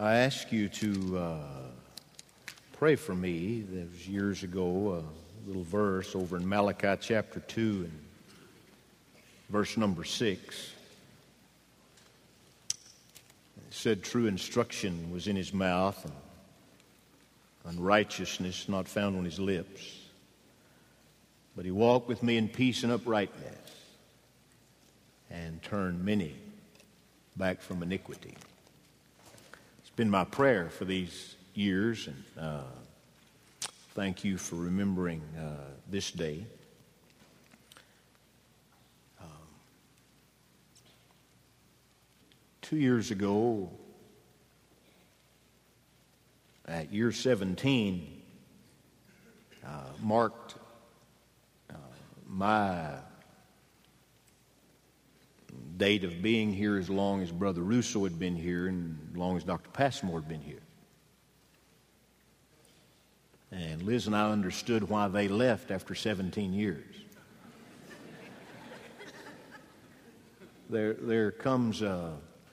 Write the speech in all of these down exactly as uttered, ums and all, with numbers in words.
I ask you to uh, pray for me. There was years ago a little verse over in Malachi chapter two and verse number six. It said, "True instruction was in his mouth, and unrighteousness not found on his lips. But he walked with me in peace and uprightness, and turned many back from iniquity." It's been my prayer for these years, and uh, thank you for remembering uh, this day. Um, two years ago, at year seventeen, uh, marked uh, my date of being here as long as Brother Russo had been here and as long as Doctor Passmore had been here. And Liz and I understood why they left after seventeen years. There, there comes a,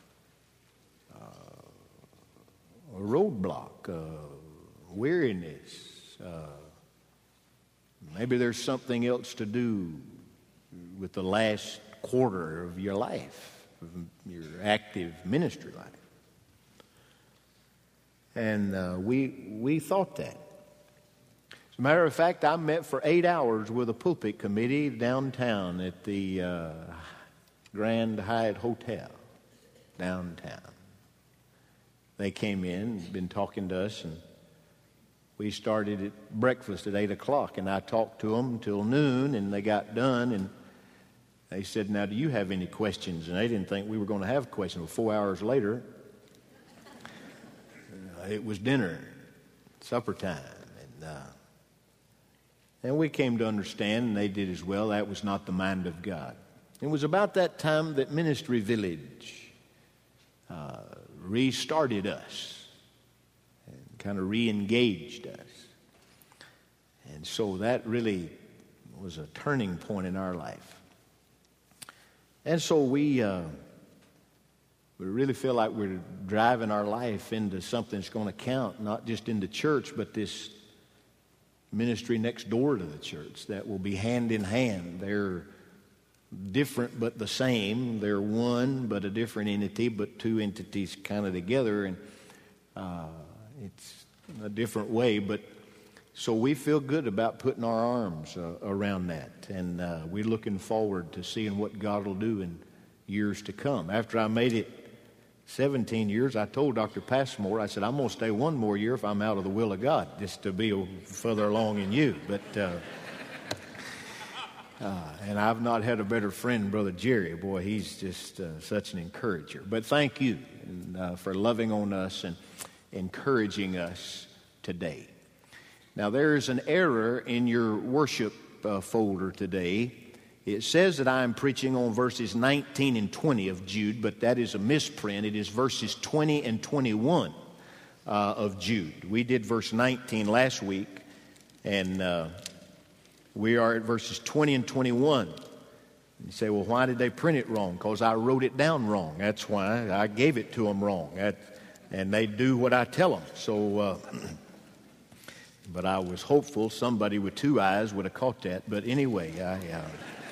a roadblock, a weariness. Uh, maybe there's something else to do with the last quarter of your life, of your active ministry life. And uh, we we thought that. As a matter of fact, I met for eight hours with a pulpit committee downtown at the uh, Grand Hyatt Hotel downtown. They came in, been talking to us, and we started at breakfast at eight o'clock, and I talked to them till noon, and they got done, and they said, "Now, do you have any questions?" And they didn't think we were going to have questions. Well, four hours later, uh, it was dinner, supper time. And, uh, and we came to understand, and they did as well, that was not the mind of God. It was about that time that Ministry Village uh, restarted us and kind of re-engaged us. And so that really was a turning point in our life. And so we uh, we really feel like we're driving our life into something that's going to count, not just in the church, but this ministry next door to the church that will be hand in hand. They're different but the same. They're one but a different entity, but two entities kind of together, and uh, it's a different way, but so we feel good about putting our arms uh, around that, and uh, we're looking forward to seeing what God will do in years to come. After I made it seventeen years, I told Doctor Passmore, I said, "I'm going to stay one more year if I'm out of the will of God, just to be further along in you." But uh, uh, and I've not had a better friend, Brother Jerry. Boy, he's just uh, such an encourager. But thank you and, uh, for loving on us and encouraging us today. Now, there is an error in your worship uh, folder today. It says that I am preaching on verses nineteen and twenty of Jude, but that is a misprint. It is verses twenty and twenty-one uh, of Jude. We did verse nineteen last week, and uh, we are at verses twenty and twenty-one. You say, well, why did they print it wrong? Because I wrote it down wrong. That's why. I gave it to them wrong. That, and they do what I tell them. So... Uh, But I was hopeful somebody with two eyes would have caught that. But anyway, I, uh,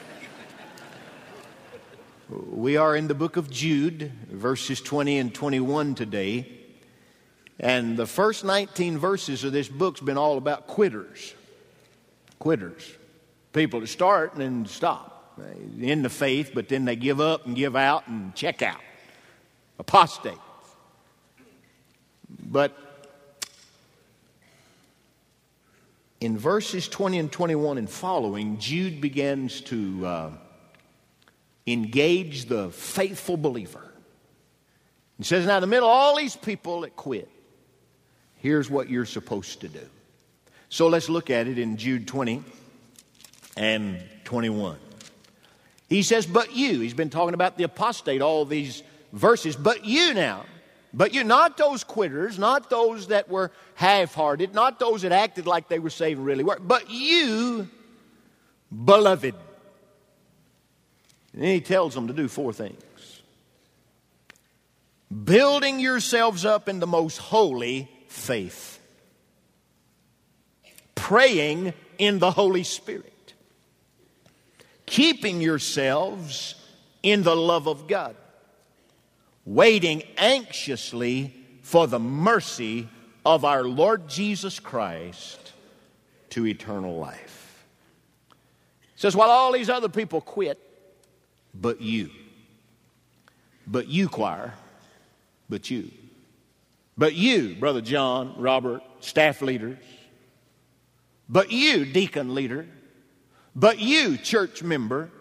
we are in the book of Jude, verses twenty and twenty-one today. And the first nineteen verses of this book's been all about quitters. Quitters. People that start and then stop in the faith, but then they give up and give out and check out. Apostates. But in verses twenty and twenty-one and following, Jude begins to uh, engage the faithful believer. He says, now in the middle of all these people that quit, here's what you're supposed to do. So let's look at it in Jude twenty and twenty-one. He says, but you, he's been talking about the apostate all these verses, but you now, but you, not those quitters, not those that were half-hearted, not those that acted like they were saved and really were, but you, beloved. And then he tells them to do four things. building yourselves up in the most holy faith, praying in the Holy Spirit, keeping yourselves in the love of God, waiting anxiously for the mercy of our Lord Jesus Christ to eternal life. It says, while all these other people quit, but you. But you, choir. But you. But you, Brother John, Robert, staff leaders. But you, deacon leader. But you, church member.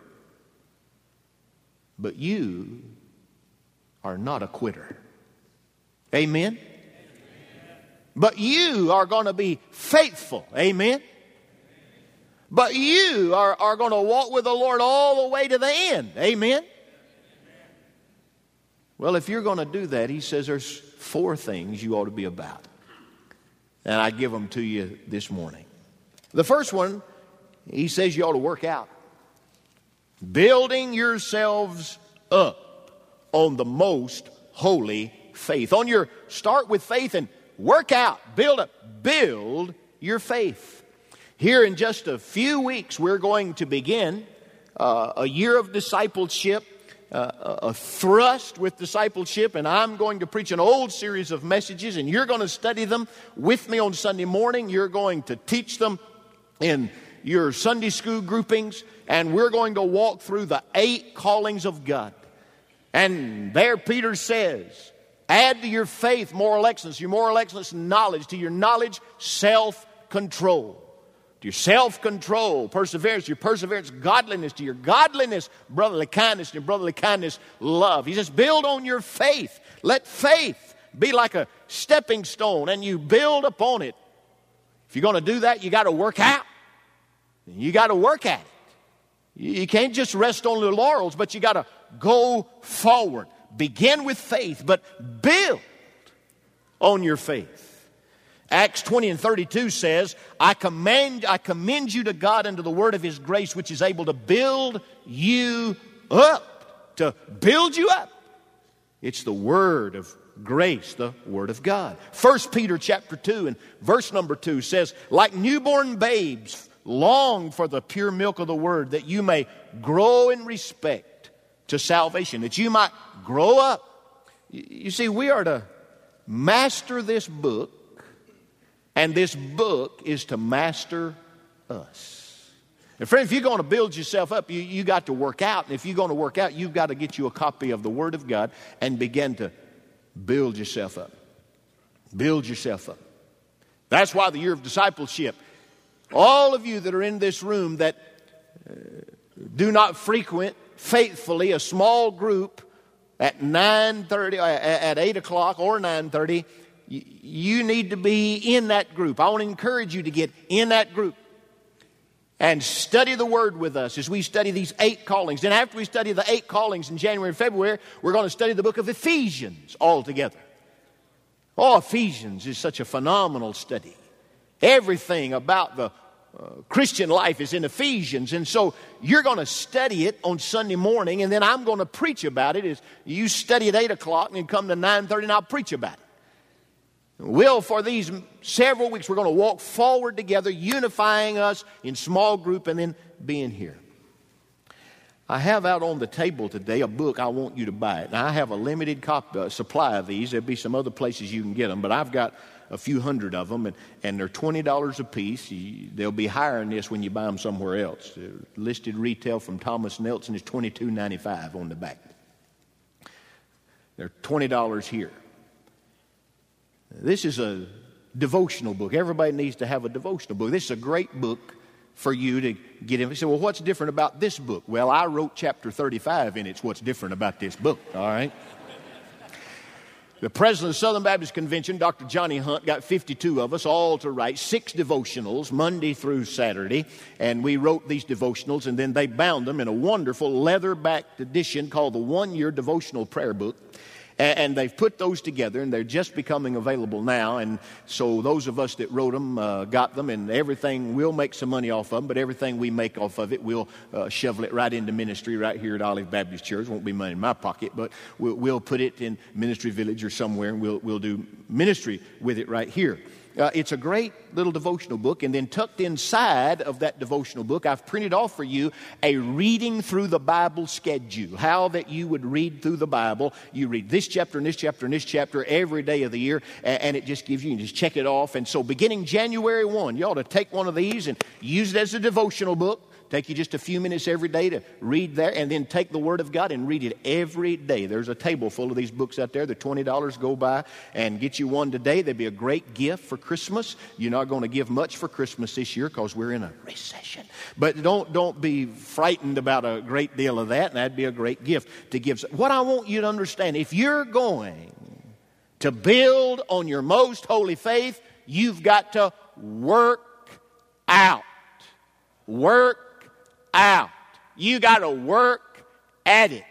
But you are not a quitter. Amen? Amen. But you are going to be faithful. Amen? But you are, are going to walk with the Lord all the way to the end. Amen? Well, if you're going to do that, he says there's four things you ought to be about. And I give them to you this morning. The first one, he says you ought to work out. Building yourselves up on the most holy faith. On your start with faith and work out. Build up. Build your faith. Here in just a few weeks, we're going to begin uh, a year of discipleship, uh, a thrust with discipleship, and I'm going to preach an old series of messages, and you're going to study them with me on Sunday morning. You're going to teach them in your Sunday school groupings, and we're going to walk through the eight callings of God. And there Peter says, add to your faith moral excellence, your moral excellence knowledge, to your knowledge self-control. To your self-control, perseverance, your perseverance, godliness, to your godliness, brotherly kindness, to your brotherly kindness, love. He says, build on your faith. Let faith be like a stepping stone, and you build upon it. If you're going to do that, you got to work out. You got to work at it. You can't just rest on the laurels, but you got to go forward. Begin with faith, but build on your faith. Acts twenty and thirty-two says, I commend, I commend you to God and to the word of his grace, which is able to build you up. To build you up. It's the word of grace, the word of God. First Peter chapter two and verse number two says, like newborn babes, long for the pure milk of the word, that you may grow in respect to salvation, that you might grow up. You see, we are to master this book, and this book is to master us. And friend, if you're going to build yourself up, you, you got to work out. And if you're going to work out, you've got to get you a copy of the Word of God and begin to build yourself up. Build yourself up. That's why the year of discipleship, all of you that are in this room that uh, do not frequent faithfully a small group at nine thirty, at eight o'clock or nine thirty, you need to be in that group. I want to encourage you to get in that group and study the Word with us as we study these eight callings. Then after we study the eight callings in January and February, we're going to study the book of Ephesians all together. Oh, Ephesians is such a phenomenal study. Everything about the uh, Christian life is in Ephesians. And so you're going to study it on Sunday morning, and then I'm going to preach about it. As you study at eight o'clock and come to nine thirty, and I'll preach about it. Will, for these several weeks, we're going to walk forward together, unifying us in small group and then being here. I have out on the table today a book. I want you to buy it. Now, I have a limited copy, uh, supply of these. There'll be some other places you can get them, but I've got a few hundred of them, and, and they're twenty dollars a piece. You, they'll be higher than this when you buy them somewhere else. The listed retail from Thomas Nelson is twenty-two ninety-five on the back. They're twenty dollars here. This is a devotional book. Everybody needs to have a devotional book. This is a great book for you to get in. You say, well, what's different about this book? Well, I wrote chapter thirty-five in it. It's what's different about this book, all right? The president of the Southern Baptist Convention, Doctor Johnny Hunt, got fifty-two of us all to write six devotionals, Monday through Saturday. And we wrote these devotionals, and then they bound them in a wonderful leather-backed edition called the One Year Devotional Prayer Book. And, and they've put those together, and they're just becoming available now. And so those of us that wrote them uh, got them, and everything, we'll make some money off of them, but everything we make off of it, we'll uh, shovel it right into ministry right here at Olive Baptist Church. Won't be money in my pocket, but we'll, we'll put it in Ministry Village or somewhere, and we'll, we'll do ministry with it right here. Uh, it's a great little devotional book, and then tucked inside of that devotional book, I've printed off for you a reading through the Bible schedule. How that you would read through the Bible. You read this chapter and this chapter and this chapter every day of the year, and, and it just gives you, you just check it off. And so beginning January first, you ought to take one of these and use it as a devotional book. Take you just a few minutes every day to read there, and then take the Word of God and read it every day. There's a table full of these books out there. They're twenty dollars. Go by and get you one today. They'd be a great gift for Christmas. You're not going to give much for Christmas this year because we're in a recession. But don't, don't be frightened about a great deal of that, and that'd be a great gift to give. What I want you to understand, if you're going to build on your most holy faith, you've got to work out. Work out. You got to work at it.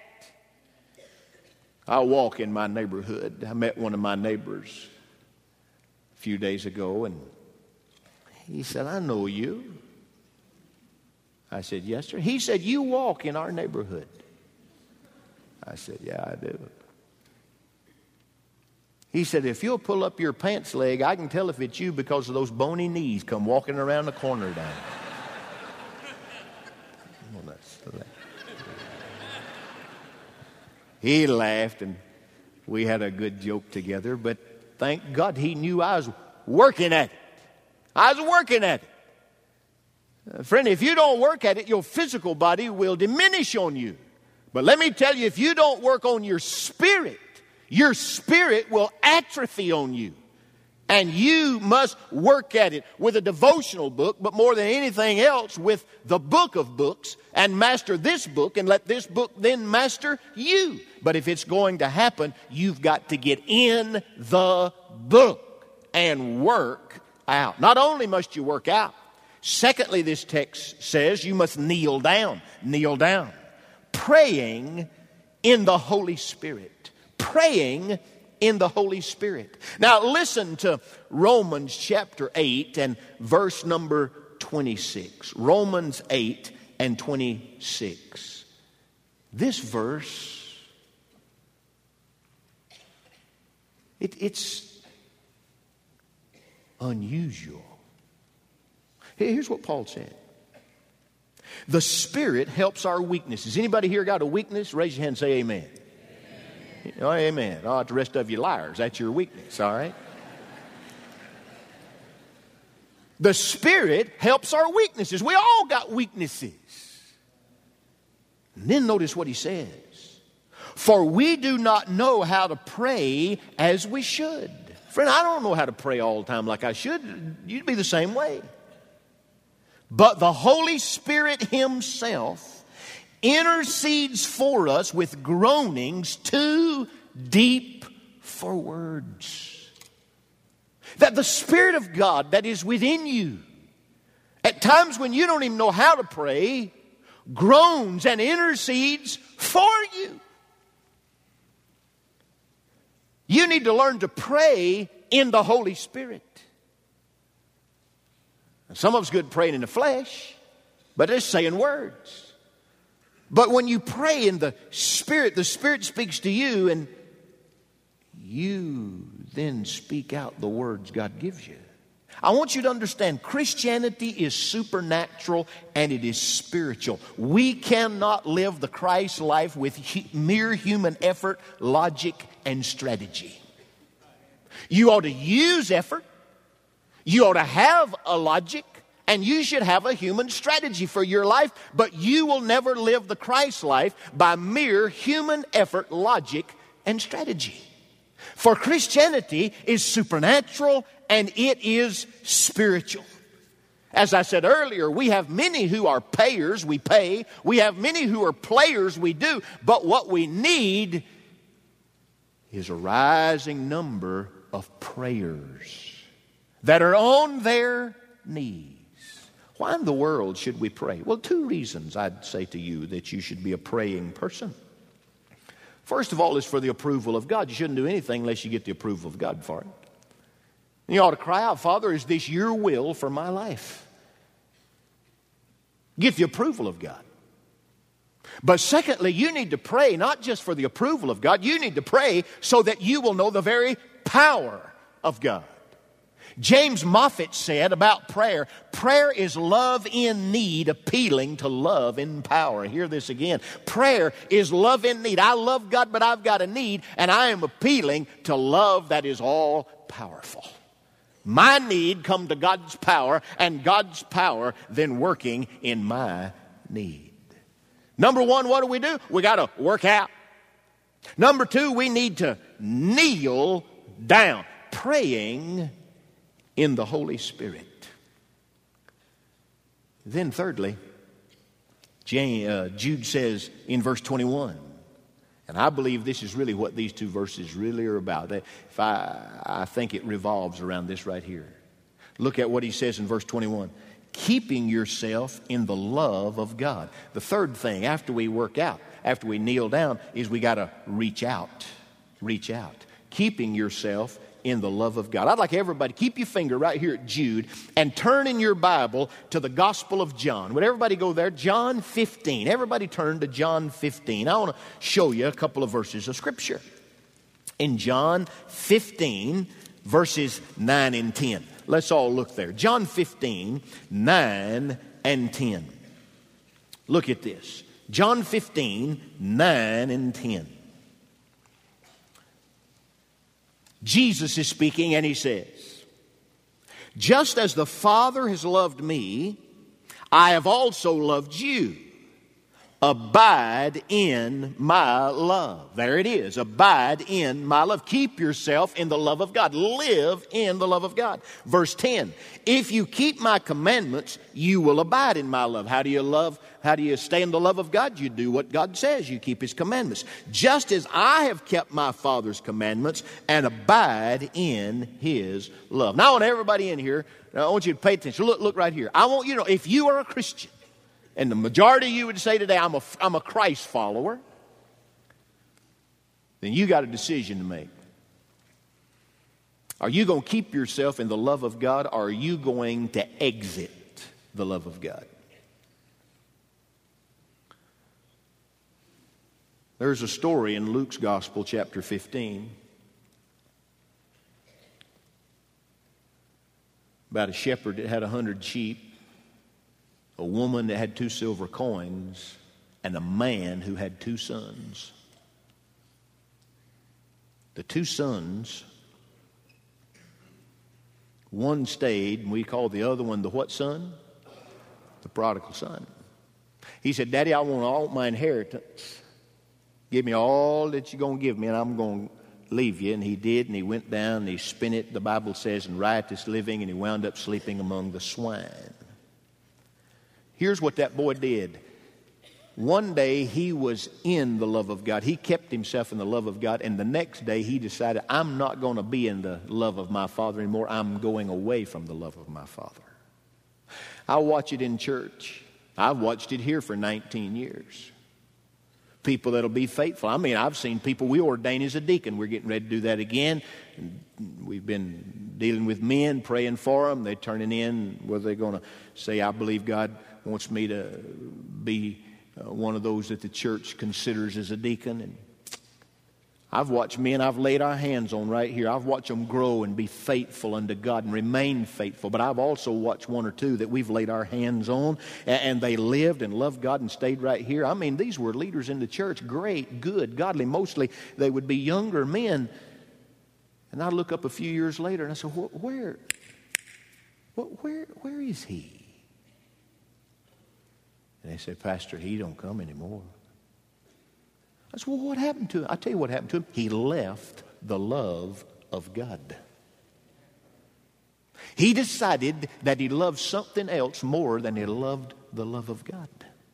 I walk in my neighborhood. I met one of my neighbors a few days ago, and he said, "I know you." I said, "Yes, sir." He said, "You walk in our neighborhood." I said, "Yeah, I do." He said, "If you'll pull up your pants leg, I can tell if it's you because of those bony knees come walking around the corner down." Well, that's, he laughed, and we had a good joke together, but thank God he knew I was working at it. I was working at it. Uh, friend, if you don't work at it, your physical body will diminish on you. But let me tell you, if you don't work on your spirit, your spirit will atrophy on you. And you must work at it with a devotional book, but more than anything else, with the book of books, and master this book, and let this book then master you. But if it's going to happen, you've got to get in the book and work out. Not only must you work out, secondly, this text says you must kneel down. Kneel down. Praying in the Holy Spirit. Praying in the Holy Spirit. Now listen to Romans chapter eight and verse number twenty-six. Romans eight and twenty-six. This verse, it, it's unusual. Here's what Paul said. The Spirit helps our weaknesses. Anybody here got a weakness? Raise your hand and say amen. Oh, amen. Oh, the rest of you liars. That's your weakness, all right? The Spirit helps our weaknesses. We all got weaknesses. And then notice what he says. For we do not know how to pray as we should. Friend, I don't know how to pray all the time like I should. You'd be the same way. But the Holy Spirit himself intercedes for us with groanings too deep for words. That the Spirit of God that is within you, at times when you don't even know how to pray, groans and intercedes for you. You need to learn to pray in the Holy Spirit. Some of us good praying in the flesh, but it's saying words. But when you pray in the Spirit, the Spirit speaks to you, and you then speak out the words God gives you. I want you to understand, Christianity is supernatural and it is spiritual. We cannot live the Christ life with mere human effort, logic, and strategy. You ought to use effort. You ought to have a logic. And you should have a human strategy for your life, but you will never live the Christ life by mere human effort, logic, and strategy. For Christianity is supernatural and it is spiritual. As I said earlier, we have many who are payers, we pay. We have many who are players, we do. But what we need is a rising number of prayers that are on their knees. Why in the world should we pray? Well, two reasons I'd say to you that you should be a praying person. First of all, it's for the approval of God. You shouldn't do anything unless you get the approval of God for it. And you ought to cry out, Father, is this your will for my life? Get the approval of God. But secondly, you need to pray not just for the approval of God. You need to pray so that you will know the very power of God. James Moffat said about prayer, prayer is love in need appealing to love in power. Hear this again. Prayer is love in need. I love God, but I've got a need, and I am appealing to love that is all powerful. My need come to God's power, and God's power then working in my need. Number one, what do we do? We got to work out. Number two, we need to kneel down, praying in the Holy Spirit. Then thirdly, Jude says in verse twenty-one, and I believe this is really what these two verses really are about. If I, I think it revolves around this right here. Look at what he says in verse twenty-one. Keeping yourself in the love of God. The third thing after we work out, after we kneel down, is we got to reach out. Reach out. Keeping yourself in the love of God. I'd like everybody, keep your finger right here at Jude and turn in your Bible to the Gospel of John. Would everybody go there? John fifteen. Everybody turn to John fifteen. I want to show you a couple of verses of Scripture. In John fifteen, verses nine and ten. Let's all look there. John fifteen, nine and ten. Look at this. John fifteen, nine and ten. Jesus is speaking and he says, just as the Father has loved me, I have also loved you. Abide in my love. There it is. Abide in my love. Keep yourself in the love of God. Live in the love of God. Verse ten. If you keep my commandments, you will abide in my love. How do you love? How do you stay in the love of God? You do what God says. You keep his commandments. Just as I have kept my Father's commandments and abide in his love. Now I want everybody in here, I want you to pay attention. Look, look right here. I want you to know, if you are a Christian, and the majority of you would say today, I'm a, I'm a Christ follower, then you got a decision to make. Are you going to keep yourself in the love of God, or are you going to exit the love of God? There's a story in Luke's Gospel, chapter fifteen, about a shepherd that had a hundred sheep, a woman that had two silver coins, and a man who had two sons. The two sons, one stayed, and we call the other one the what son? The prodigal son. He said, Daddy, I want all my inheritance. Give me all that you're going to give me, and I'm going to leave you. And he did, and he went down, and he spent it, the Bible says, in riotous living, and he wound up sleeping among the swine. Here's what that boy did. One day he was in the love of God. He kept himself in the love of God. And the next day he decided, I'm not going to be in the love of my Father anymore. I'm going away from the love of my Father. I watch it in church. I've watched it here for nineteen years. People that'll be faithful. I mean, I've seen people we ordain as a deacon. We're getting ready to do that again. We've been dealing with men, praying for them. They're turning in whether they're going to say, I believe God wants me to be uh, one of those that the church considers as a deacon. And I've watched men I've laid our hands on right here. I've watched them grow and be faithful unto God and remain faithful. But I've also watched one or two that we've laid our hands on, and, and they lived and loved God and stayed right here. I mean, these were leaders in the church, great, good, godly. Mostly they would be younger men. And I look up a few years later and I said, where, where, where is he? And they said, Pastor, he don't come anymore. I said, well, what happened to him? I'll tell you what happened to him. He left the love of God. He decided that he loved something else more than he loved the love of God.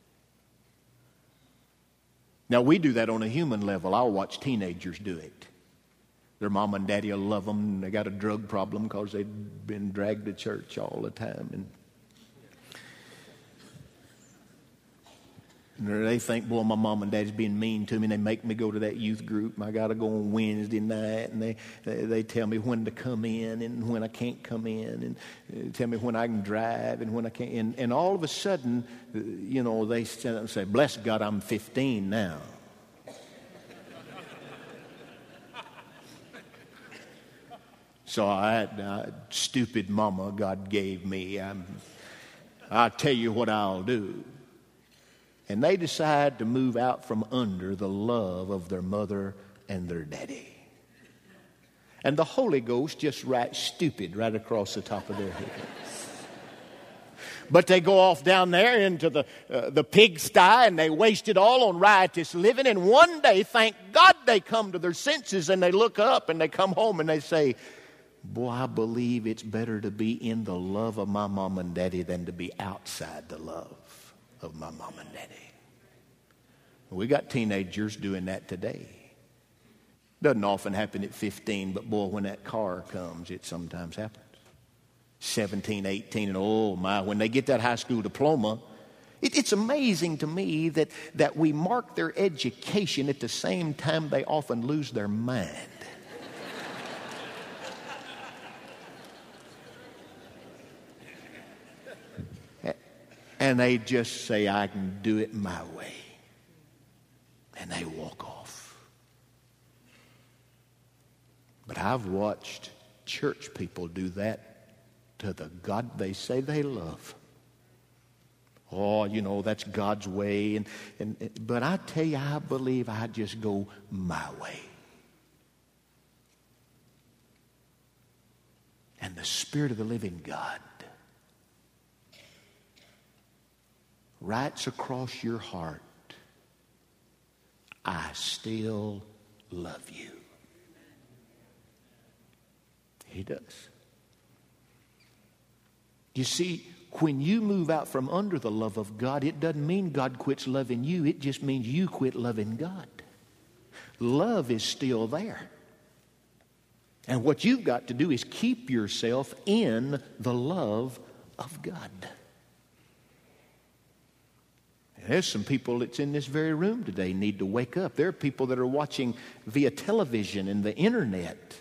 Now, we do that on a human level. I'll watch teenagers do it. Their mom and daddy will love them. And they got a drug problem because they've been dragged to church all the time. And They think, boy, my mom and dad's being mean to me, and they make me go to that youth group. I got to go on Wednesday night, and they, they they tell me when to come in and when I can't come in, and tell me when I can drive and when I can't. And, and all of a sudden, you know, they stand up and say, bless God, I'm fifteen now. So I had uh, stupid mama God gave me. I'm, I'll tell you what I'll do. And they decide to move out from under the love of their mother and their daddy. And the Holy Ghost just writes stupid right across the top of their head. But they go off down there into the uh, the pigsty, and they waste it all on riotous living. And one day, thank God, they come to their senses, and they look up and they come home and they say, boy, I believe it's better to be in the love of my mom and daddy than to be outside the love of my mom and daddy. We got teenagers doing that today. Doesn't often happen at fifteen, but boy, when that car comes, it sometimes happens. seventeen, eighteen, and oh my, when they get that high school diploma, it, it's amazing to me that, that we mark their education at the same time they often lose their mind. And they just say, I can do it my way. And they walk off. But I've watched church people do that to the God they say they love. Oh, you know, that's God's way. And, and but I tell you, I believe I just go my way. And the Spirit of the living God writes across your heart, I still love you. He does. You see, when you move out from under the love of God, it doesn't mean God quits loving you. It just means you quit loving God. Love is still there. And what you've got to do is keep yourself in the love of God. There's some people that's in this very room today need to wake up. There are people that are watching via television and the internet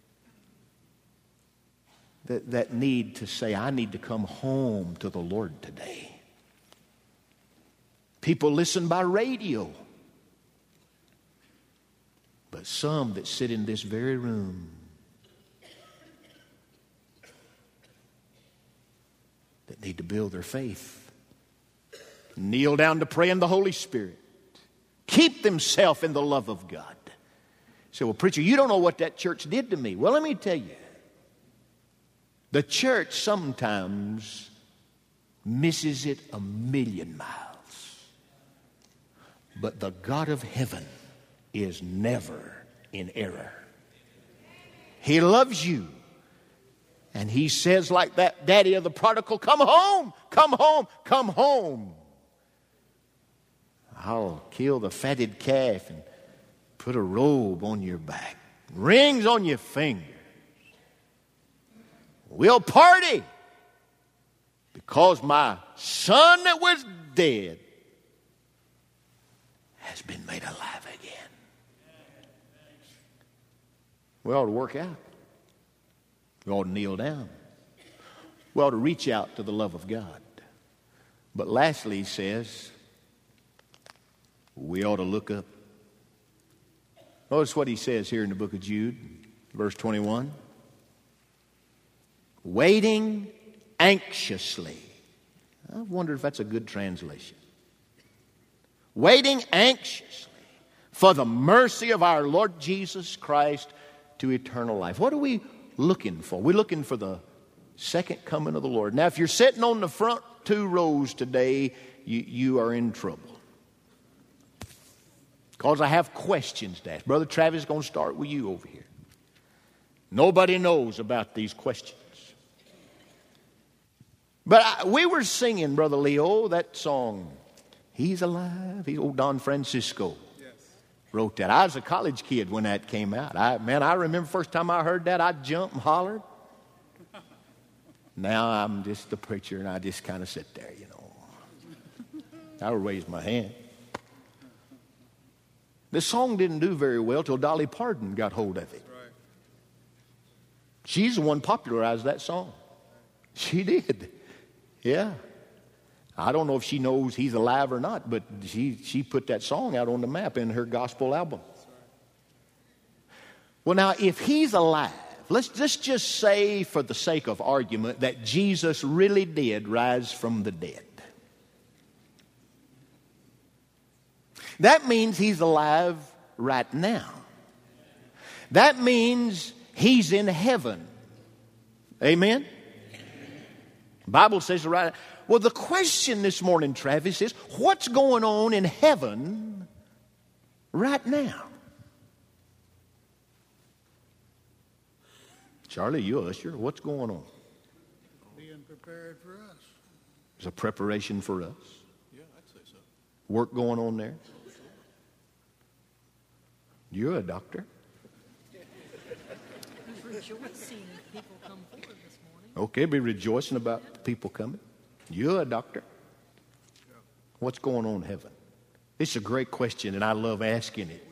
that, that need to say, I need to come home to the Lord today. People listen by radio. But some that sit in this very room that need to build their faith. Kneel down to pray in the Holy Spirit. Keep themselves in the love of God. So, well, preacher, you don't know what that church did to me. Well, let me tell you. The church sometimes misses it a million miles. But the God of heaven is never in error. He loves you. And he says like that daddy of the prodigal, come home, come home, come home. I'll kill the fatted calf and put a robe on your back, rings on your fingers. We'll party because my son that was dead has been made alive again. We ought to work out. We ought to kneel down. We ought to reach out to the love of God. But lastly, he says, we ought to look up. Notice what he says here in the book of Jude, verse twenty-one. Waiting anxiously. I wonder if that's a good translation. Waiting anxiously for the mercy of our Lord Jesus Christ to eternal life. What are we looking for? We're looking for the second coming of the Lord. Now, if you're sitting on the front two rows today, you, you are in trouble. Because I have questions to ask. Brother Travis is going to start with you over here. Nobody knows about these questions. But I, we were singing, Brother Leo, that song, He's Alive. He, old Don Francisco yes. wrote that. I was a college kid when that came out. I, man, I remember first time I heard that, I jumped and hollered. Now I'm just the preacher, and I just kind of sit there, you know. I would raise my hand. The song didn't do very well till Dolly Parton got hold of it. Right. She's the one popularized that song. She did. Yeah. I don't know if she knows he's alive or not, but she, she put that song out on the map in her gospel album. Well, now, if he's alive, let's, let's just say for the sake of argument that Jesus really did rise from the dead. That means he's alive right now. That means he's in heaven. Amen? The Bible says right. Well, the question this morning, Travis, is what's going on in heaven right now? Charlie, you usher. What's going on? Being prepared for us. There's a preparation for us. Yeah, I'd say so. Work going on there. You're a doctor. Rejoicing people come forward this morning. Okay, be rejoicing about people coming. You're a doctor. What's going on in heaven? It's a great question, and I love asking it.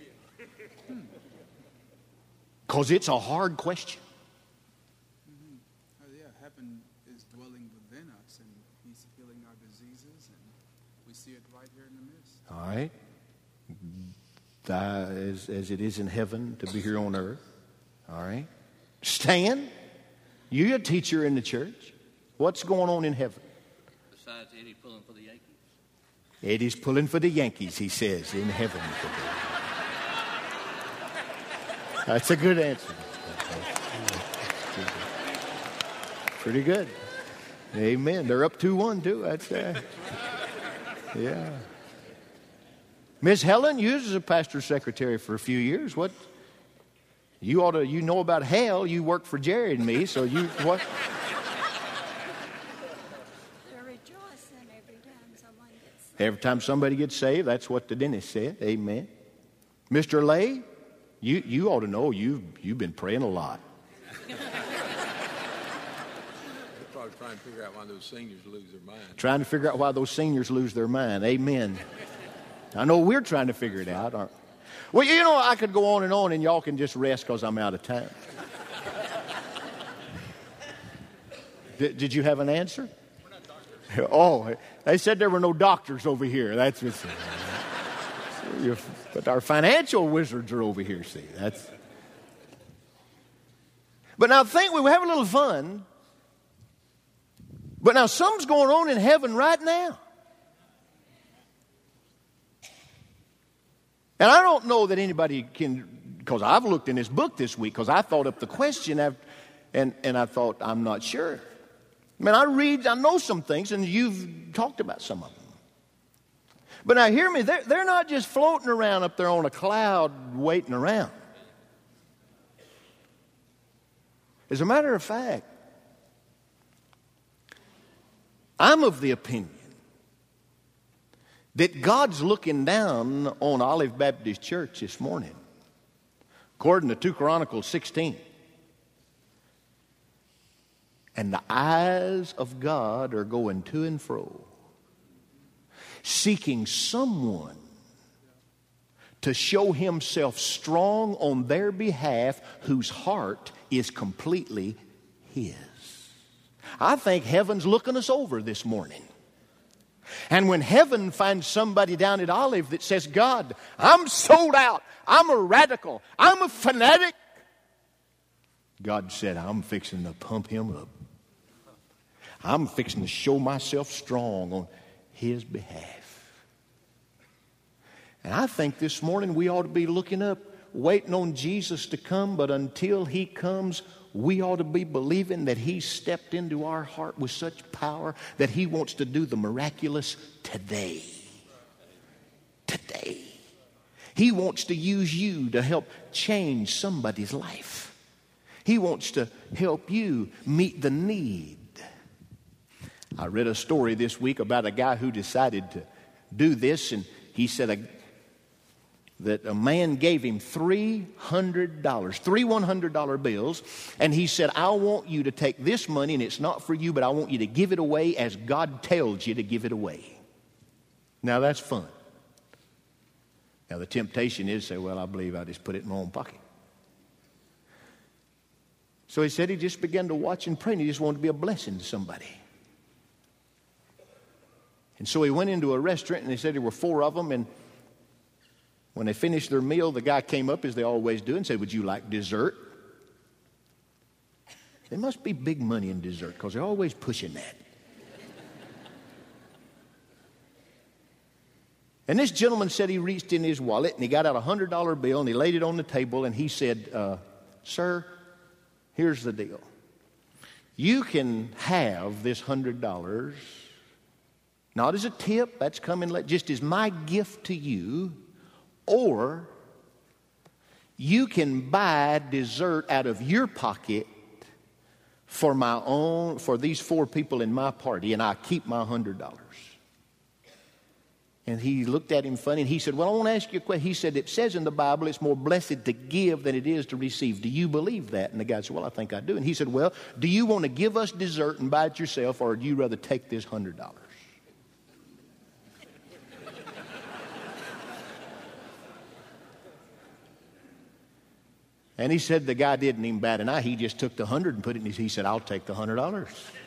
Because it's a hard question. Mm-hmm. Oh, yeah, heaven is dwelling within us, and he's healing our diseases, and we see it right here in the midst. All right. Thy, as, as it is in heaven, to be here on earth. All right. Stan, you're a teacher in the church. What's going on in heaven? Besides Eddie pulling for the Yankees. Eddie's pulling for the Yankees, he says, in heaven. That's a good answer. Pretty good. Amen. They're up two one, too. That's uh, yeah. Miss Helen, you was a pastor's secretary for a few years. What? You ought to, you know about hell. You worked for Jerry and me, so you, what? They're rejoicing every time someone gets saved. Every time somebody gets saved, that's what the dentist said. Amen. Mister Lay, you, you ought to know you've, you've been praying a lot. They're probably trying to figure out why those seniors lose their mind. Trying to figure out why those seniors lose their mind. Amen. I know we're trying to figure it out, aren't we? Well, you know, I could go on and on, and y'all can just rest because I'm out of time. did, did you have an answer? We're not doctors. Oh, they said there were no doctors over here. That's what's... But our financial wizards are over here, see. That's... But now think, we have a little fun. But now something's going on in heaven right now. And I don't know that anybody can, because I've looked in this book this week, because I thought up the question, and, and I thought, I'm not sure. I mean, I read, I know some things, and you've talked about some of them. But now hear me, they're, they're not just floating around up there on a cloud waiting around. As a matter of fact, I'm of the opinion that God's looking down on Olive Baptist Church this morning. According to Second Chronicles sixteen. And the eyes of God are going to and fro, seeking someone to show himself strong on their behalf whose heart is completely his. I think heaven's looking us over this morning. And when heaven finds somebody down at Olive that says, God, I'm sold out. I'm a radical. I'm a fanatic. God said, I'm fixing to pump him up. I'm fixing to show myself strong on his behalf. And I think this morning we ought to be looking up, waiting on Jesus to come. But until he comes, we ought to be believing that he stepped into our heart with such power that he wants to do the miraculous today. Today. He wants to use you to help change somebody's life. He wants to help you meet the need. I read a story this week about a guy who decided to do this, and he said a that a man gave him three hundred dollars, three one hundred dollar bills, and he said, I want you to take this money, and it's not for you, but I want you to give it away as God tells you to give it away. Now that's fun. Now, the temptation is to say, well, I believe I just put it in my own pocket. So he said he just began to watch and pray, and he just wanted to be a blessing to somebody. And so he went into a restaurant, and they said there were four of them, and when they finished their meal, the guy came up, as they always do, and said, would you like dessert? There must be big money in dessert, because they're always pushing that. And this gentleman said he reached in his wallet, and he got out a one hundred dollar bill, and he laid it on the table, and he said, uh, sir, here's the deal. You can have this one hundred dollars, not as a tip, that's coming late, just as my gift to you, or you can buy dessert out of your pocket for my own, for these four people in my party, and I keep my one hundred dollars. And he looked at him funny, and he said, well, I want to ask you a question. He said, it says in the Bible it's more blessed to give than it is to receive. Do you believe that? And the guy said, well, I think I do. And he said, well, do you want to give us dessert and buy it yourself, or do you rather take this one hundred dollars? And he said the guy didn't even bat an eye. He just took the hundred and put it in his. He said, I'll take the hundred dollars.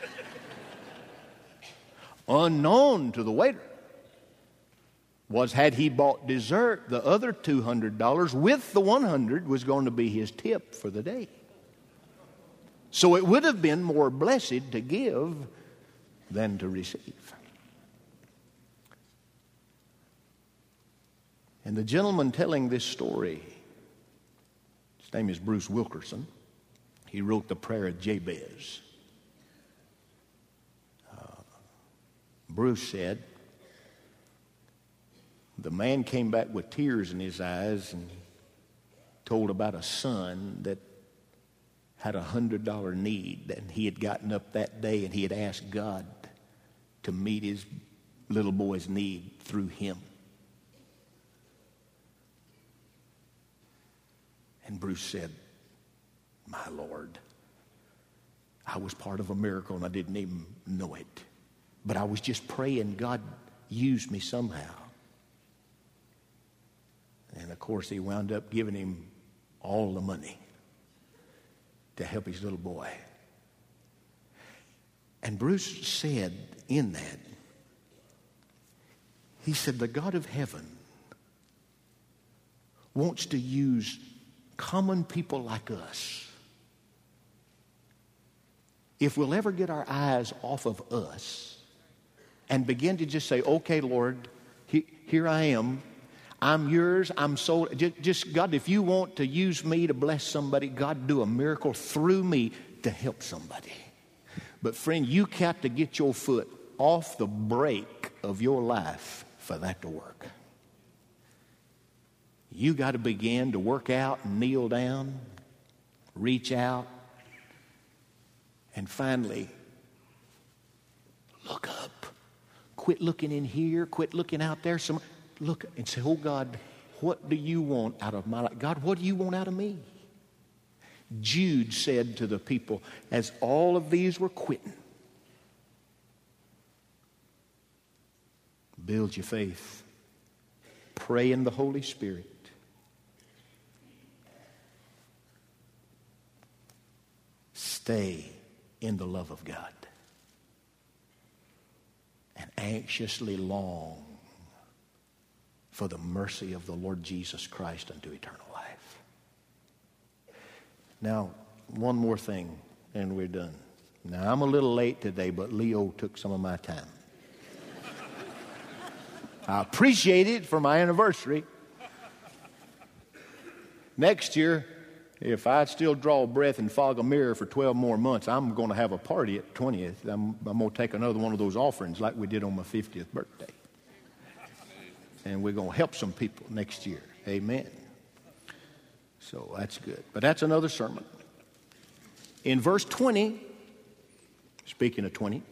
Unknown to the waiter was, had he bought dessert, the other two hundred dollars with the one hundred was going to be his tip for the day. So it would have been more blessed to give than to receive. And the gentleman telling this story, his name is Bruce Wilkerson. He wrote the Prayer of Jabez. Uh, Bruce said, the man came back with tears in his eyes and told about a son that had a one hundred dollar need, and he had gotten up that day and he had asked God to meet his little boy's need through him. And Bruce said, my Lord, I was part of a miracle and I didn't even know it. But I was just praying God used me somehow. And of course he wound up giving him all the money to help his little boy. And Bruce said in that, he said, the God of heaven wants to use common people like us. If we'll ever get our eyes off of us and begin to just say, okay, Lord, he, here I am. I'm yours. I'm so, just, just, God, if you want to use me to bless somebody, God, do a miracle through me to help somebody. But friend, you got to get your foot off the brake of your life for that to work. You got to begin to work out and kneel down, reach out, and finally look up. Quit looking in here. Quit looking out there. Some, look and say, oh God, what do you want out of my life? God, what do you want out of me? Jude said to the people, as all of these were quitting, build your faith. Pray in the Holy Spirit. Stay in the love of God. And anxiously long for the mercy of the Lord Jesus Christ unto eternal life. Now, one more thing, and we're done. Now, I'm a little late today, but Leo took some of my time. I appreciate it for my anniversary. Next year, if I still draw breath and fog a mirror for twelve more months, I'm going to have a party at twentieth. I'm, I'm going to take another one of those offerings like we did on my fiftieth birthday. And we're going to help some people next year. Amen. So that's good. But that's another sermon. In verse twenty, speaking of twenty,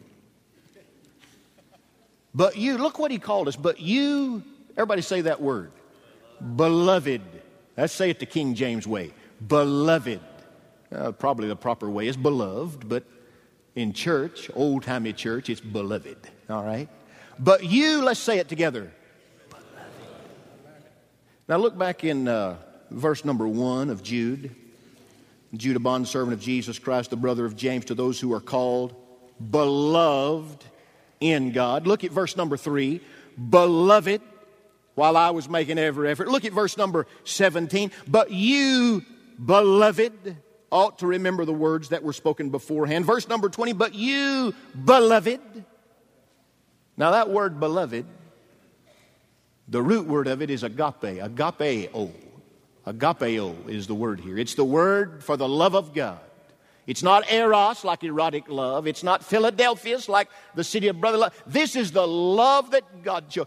but you, look what he called us. But you, everybody say that word. Beloved. Let's say it the King James way. Beloved. Uh, probably the proper way is beloved, but in church, old-timey church, it's beloved. All right? But you, let's say it together. Beloved. Now look back in uh, verse number one of Jude. Jude, a bondservant of Jesus Christ, the brother of James, to those who are called, beloved in God. Look at verse number three. Beloved, while I was making every effort. Look at verse number seventeen. But you, beloved, ought to remember the words that were spoken beforehand. Verse number twenty. But you, beloved. Now that word beloved, the root word of it is agape. Agapeo. Agapeo is the word here. It's the word for the love of God. It's not eros, like erotic love. It's not Philadelphia's, like the city of brotherly love. This is the love that God showed.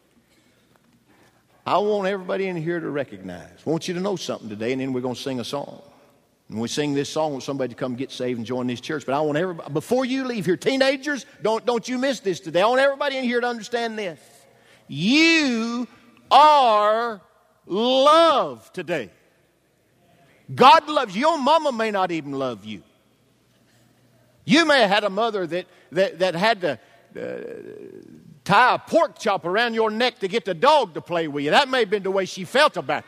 I want everybody in here to recognize. I want you to know something today, and then we're going to sing a song. When we sing this song, I want somebody to come get saved and join this church. But I want everybody, before you leave here, teenagers, don't, don't you miss this today. I want everybody in here to understand this. You are loved today. God loves you. Your mama may not even love you. You may have had a mother that, that, that had to uh, tie a pork chop around your neck to get the dog to play with you. That may have been the way she felt about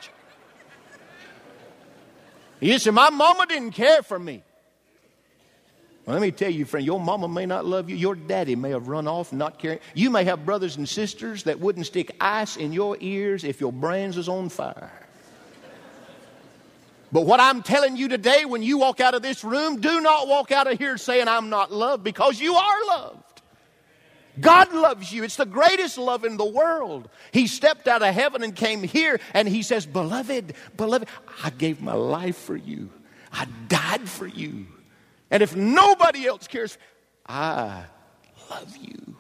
you. You say, my mama didn't care for me. Well, let me tell you, friend, your mama may not love you. Your daddy may have run off and not caring. You may have brothers and sisters that wouldn't stick ice in your ears if your brains was on fire. But what I'm telling you today, when you walk out of this room, do not walk out of here saying, I'm not loved, because you are loved. God loves you. It's the greatest love in the world. He stepped out of heaven and came here, and he says, beloved, beloved, I gave my life for you. I died for you. And if nobody else cares, I love you.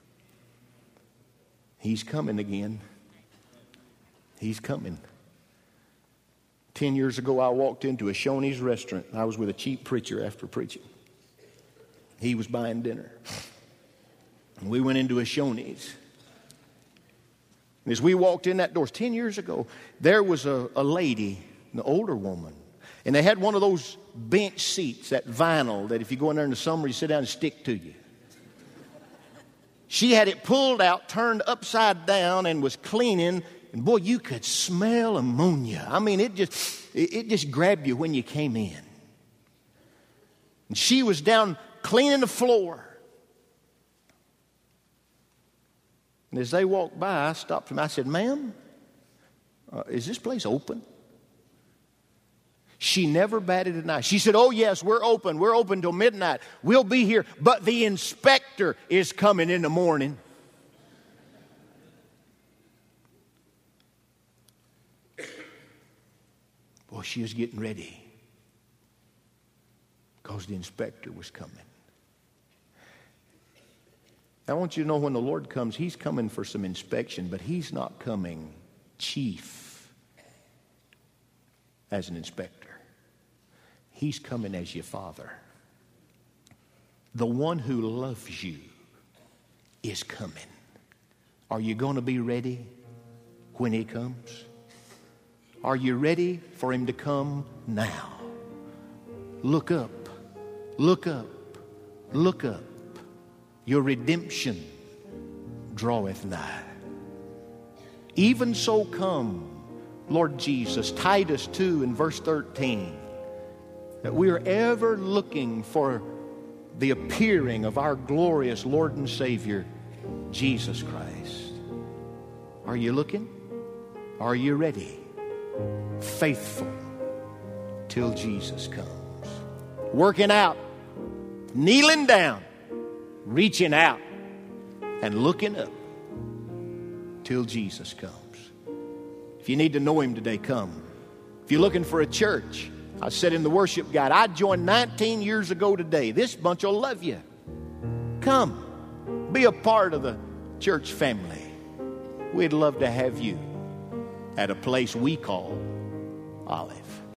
He's coming again. He's coming. Ten years ago, I walked into a Shoney's restaurant. I was with a cheap preacher after preaching. He was buying dinner. And we went into a Shoney's. And as we walked in that door, ten years ago, there was a, a lady, an older woman. And they had one of those bench seats, that vinyl, that if you go in there in the summer, you sit down and stick to you. She had it pulled out, turned upside down, and was cleaning. And boy, you could smell ammonia. I mean, it just it, it just grabbed you when you came in. And she was down cleaning the floor. And as they walked by, I stopped them. I said, ma'am, uh, is this place open? She never batted an eye. She said, oh, yes, we're open. We're open till midnight. We'll be here. But the inspector is coming in the morning. Well, she was getting ready because the inspector was coming. I want you to know, when the Lord comes, he's coming for some inspection, but he's not coming chief as an inspector. He's coming as your Father. The one who loves you is coming. Are you going to be ready when he comes? Are you ready for him to come now? Look up. Look up. Look up. Your redemption draweth nigh. Even so come, Lord Jesus. Titus two in verse thirteen. That we are ever looking for the appearing of our glorious Lord and Savior, Jesus Christ. Are you looking? Are you ready? Faithful till Jesus comes. Working out, kneeling down, reaching out, and looking up till Jesus comes. If you need to know him today, come. If you're looking for a church, I said in the worship guide, I joined nineteen years ago today. This bunch will love you. Come, be a part of the church family. We'd love to have you at a place we call Olive.